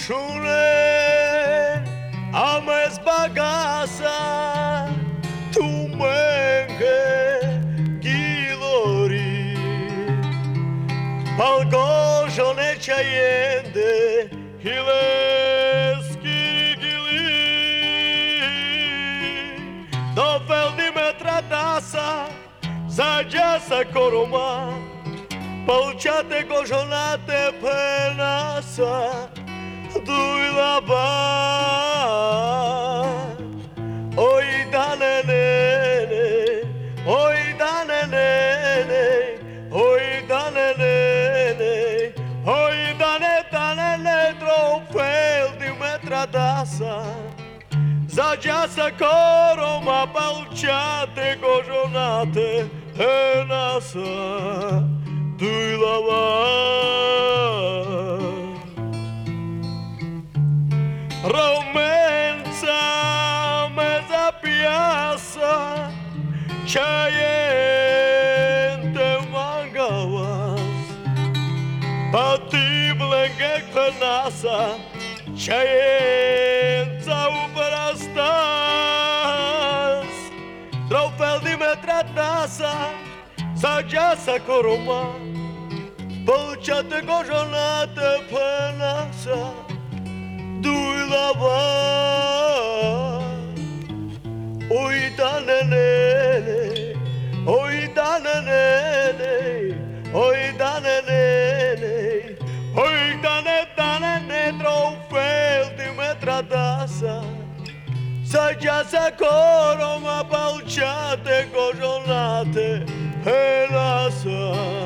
Šunen ames bagasa tu menge gilori Palgožo nečajende hileski gili Do feldimetra dasa zađasa koroma Palčate gožonate penasa Dujla ba Oj dane nene Oj dane nene Oj dane nene Oj dane ne Trofel di metra dasa Zađasa koroma Palčate gožonate penasa Dujla ba Romența meza piasa Chayente mangawas Patiblenge klanasa Chayența ubrastas Trofel di metra tasa Zađasa koroma Palčate gožonate penasa Dujla ba Oj dane nene Oj dane nene Oj dane nene Oj dane ne Trofel di metra dasa Zađasa koroma Palčate gožonate penasa